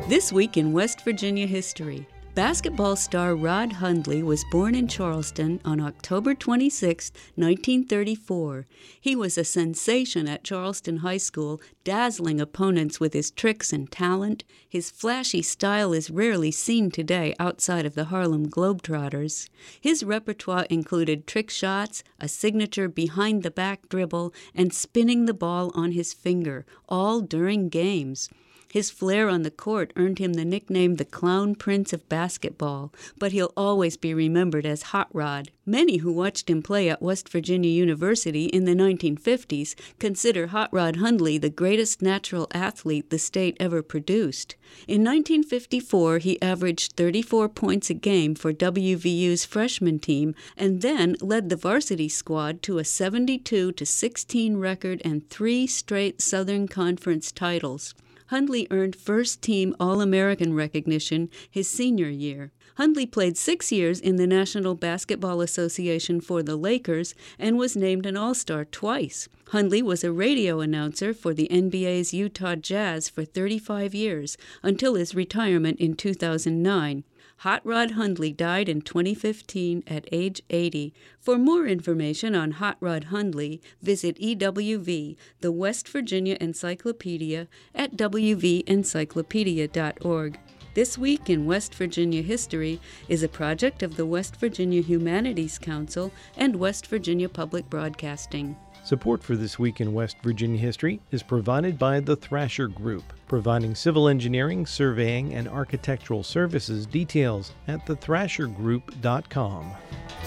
This week in West Virginia history. Basketball star Rod Hundley was born in Charleston on October 26, 1934. He was a sensation at Charleston High School, dazzling opponents with his tricks and talent. His flashy style is rarely seen today outside of the Harlem Globetrotters. His repertoire included trick shots, a signature behind-the-back dribble, and spinning the ball on his finger, all during games. His flair on the court earned him the nickname the Clown Prince of Basketball, but he'll always be remembered as Hot Rod. Many who watched him play at West Virginia University in the 1950s consider Hot Rod Hundley the greatest natural athlete the state ever produced. In 1954, he averaged 34 points a game for WVU's freshman team and then led the varsity squad to a 72-16 record and 3 straight Southern Conference titles. Hundley earned first-team All-American recognition his senior year. Hundley played 6 years in the National Basketball Association for the Lakers and was named an All-Star twice. Hundley was a radio announcer for the NBA's Utah Jazz for 35 years, until his retirement in 2009. Hot Rod Hundley died in 2015 at age 80. For more information on Hot Rod Hundley, visit EWV, the West Virginia Encyclopedia, at wvencyclopedia.org. This Week in West Virginia History is a project of the West Virginia Humanities Council and West Virginia Public Broadcasting. Support for This Week in West Virginia History is provided by the Thrasher Group, providing civil engineering, surveying, and architectural services. Details at thethrashergroup.com.